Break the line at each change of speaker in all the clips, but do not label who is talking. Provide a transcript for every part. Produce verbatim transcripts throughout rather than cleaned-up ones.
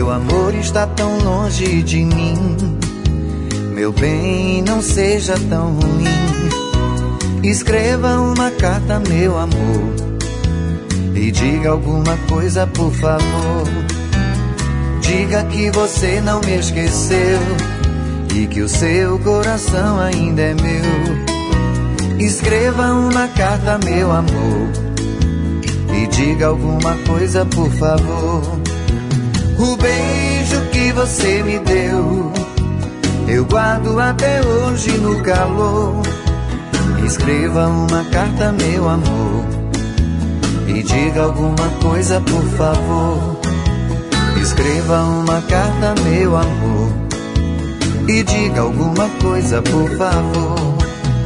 Meu amor está tão longe de mim. Meu bem, não seja tão ruim. Escreva uma carta, meu amor, e diga alguma coisa, por favor. Diga que você não me esqueceu e que o seu coração ainda é meu. Escreva uma carta, meu amor, e diga alguma coisa, por favor. O beijo que você me deu, eu guardo até hoje no calor. Escreva uma carta, meu amor, e diga alguma coisa, por favor. Escreva uma carta, meu amor, e diga alguma coisa, por favor.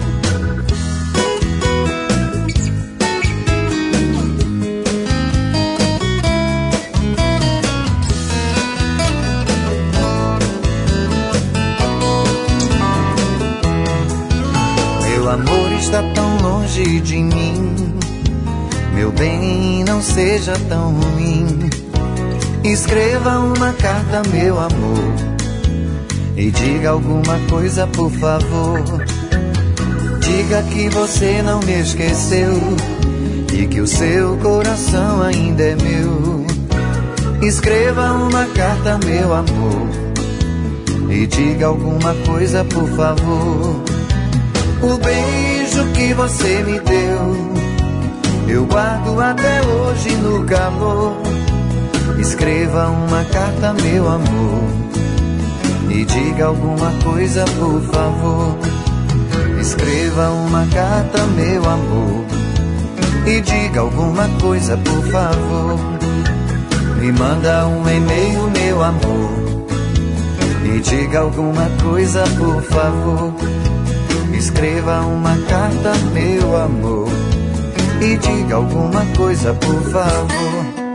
Meu amor está tão longe de mim. Meu bem, não seja tão ruim. Escreva uma carta, meu amor, e diga alguma coisa, por favor. Diga que você não me esqueceu e que o seu coração ainda é meu. Escreva uma carta, meu amor, e diga alguma coisa, por favor. O beijo que você me deu, eu guardo até hoje no calor. Escreva uma carta, meu amor, e diga alguma coisa, por favor. Escreva uma carta, meu amor, e diga alguma coisa, por favor. Me manda um e-mail, meu amor, e diga alguma coisa, por favor. Escreva uma carta, meu amor, e diga alguma coisa, por favor.